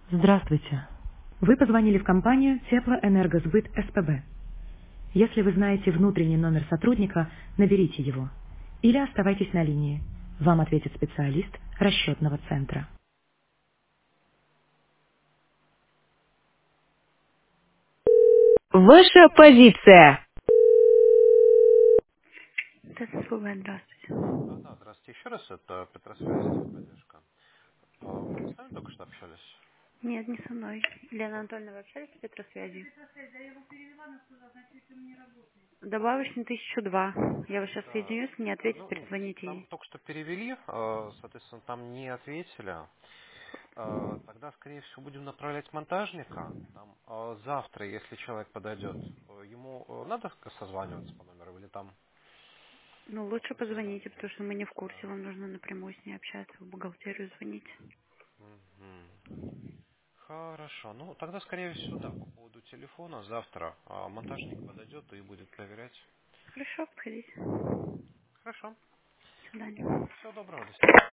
Здравствуйте. Вы позвонили в компанию Теплоэнергосбыт СПБ. Если вы знаете внутренний номер сотрудника, наберите его. Или оставайтесь на линии. Вам ответит специалист расчетного центра. Ваша позиция. СПБ, здравствуйте. Да, здравствуйте еще раз. Это Петросвязи, поддержка. Вы с нами только что общались? Нет, не со мной. Лена Анатольевна, вы общались с Петросвязью? Добавочный 1002. Я вас сейчас Да. соединюсь, мне ответит, Ну, перезвоните там ей. только что перевели, соответственно, там не ответили. Тогда, скорее всего, будем направлять монтажника. Там завтра, если человек подойдет, ему надо созваниваться по номеру или там Ну, лучше просто позвоните, связаться? потому что мы не в курсе, Да. вам нужно напрямую с ней общаться, в бухгалтерию звонить. Мгм. Хорошо. Ну, тогда, скорее всего, да, по поводу телефона завтра монтажник подойдет и будет проверять. Хорошо, подходите. Хорошо. До свидания. Всего доброго, до свидания.